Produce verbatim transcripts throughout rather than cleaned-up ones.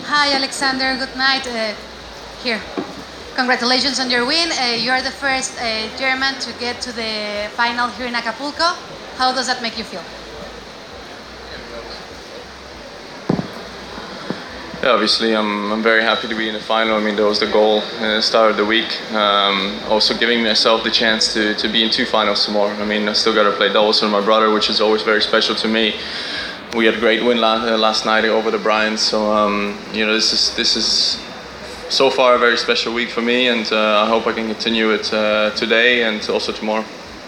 Hi, Alexander. Good night. Uh, here. Congratulations on your win. Uh, you are the first uh, German to get to the final here in Acapulco. How does that make you feel? Yeah, obviously, I'm, I'm very happy to be in the final. I mean, that was the goal at the start of the week. Um, also giving myself the chance to, to be in two finals tomorrow. I mean, I still got to play doubles with my brother, which is always very special to me. We had a great win last, uh, last night over the Bryans. So, um, you know, this is this is so far a very special week for me, and uh, I hope I can continue it uh, today and also tomorrow.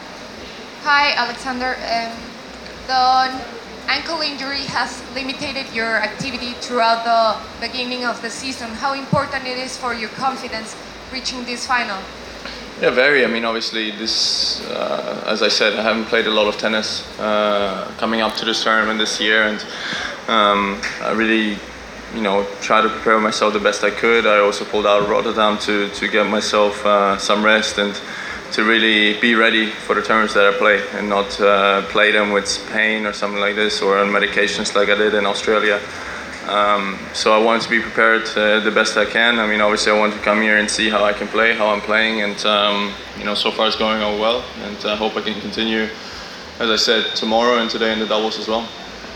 Hi, Alexander. Um, the ankle injury has limited your activity throughout the beginning of the season. How important it is for your confidence reaching this final? Yeah, very. I mean, obviously, this, uh, as I said, I haven't played a lot of tennis uh, coming up to this tournament this year, and um, I really, you know, tried to prepare myself the best I could. I also pulled out of Rotterdam to to get myself uh, some rest and to really be ready for the tournaments that I play, and not uh, play them with pain or something like this, or on medications like I did in Australia. Um, so I wanted to be prepared uh, the best I can. I mean, obviously I want to come here and see how I can play, how I'm playing, and um, you know, so far it's going on well, and I hope I can continue, as I said, tomorrow and today in the doubles as well.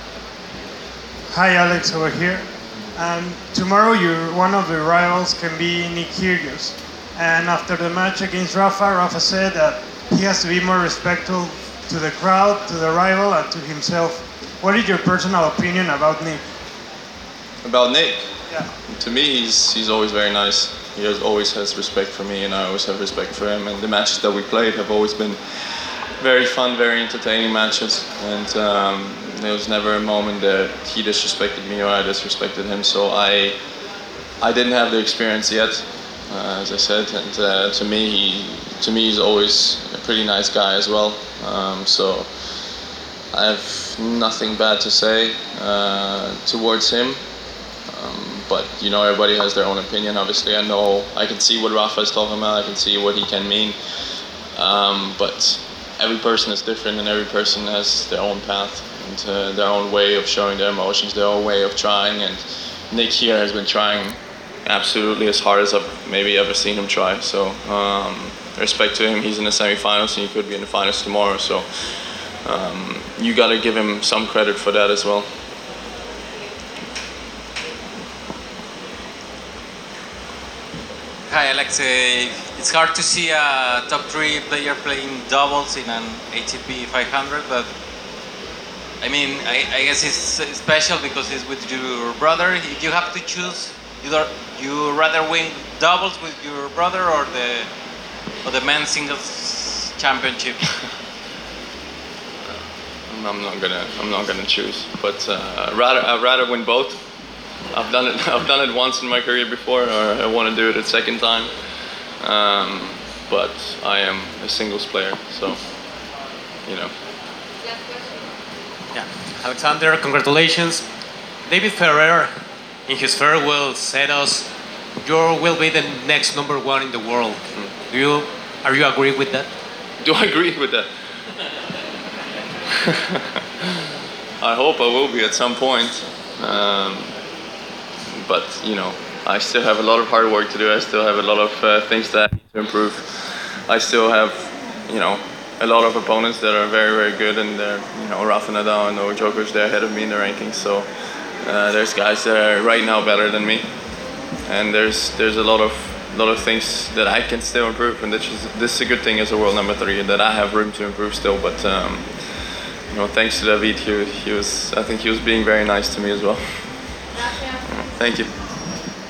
Hi, Alex, over here. Um, tomorrow, your one of the rivals can be Nick Kyrgios. And after the match against Rafa, Rafa said that he has to be more respectful to the crowd, to the rival, and to himself. What is your personal opinion about Nick? About Nick? Yeah. To me, he's he's always very nice. He has, always has respect for me, and I always have respect for him. And the matches that we played have always been very fun, very entertaining matches. And um, there was never a moment that he disrespected me or I disrespected him. So I I didn't have the experience yet, uh, as I said. And uh, to me, he to me he's always a pretty nice guy as well. Um, so I have nothing bad to say uh, towards him. Um, but you know, everybody has their own opinion. Obviously, I know I can see what Rafa is talking about. I can see what he can mean. Um, but every person is different, and every person has their own path and uh, their own way of showing their emotions, their own way of trying. And Nick here has been trying absolutely as hard as I've maybe ever seen him try. So um, respect to him. He's in the semifinals, and he could be in the finals tomorrow. So um, you got to give him some credit for that as well. Hi Alex, uh, it's hard to see a top three player playing doubles in an A T P five hundred, but I mean, I, I guess it's special because it's with your brother. If you have to choose, either you rather win doubles with your brother or the or the men's singles championship. I'm not gonna I'm not gonna choose, but uh, rather I'd rather win both. I've done it. I've done it once in my career before, or I want to do it a second time. Um, but I am a singles player, so you know. Yeah, Alexander, congratulations. David Ferrer, in his farewell, said us, "You will be the next number one in the world." Mm. Do you? Are you agree with that? Do I agree with that? I hope I will be at some point. Um, But, you know, I still have a lot of hard work to do. I still have a lot of uh, things that I need to improve. I still have, you know, a lot of opponents that are very, very good. And they're, you know, Rafa Nadal and Novak Djokovic, they're ahead of me in the rankings. So uh, there's guys that are right now better than me. And there's there's a lot of lot of things that I can still improve. And this is, this is a good thing as a world number three, that I have room to improve still. But, um, you know, thanks to David, he, he was, I think he was being very nice to me as well. Thank you.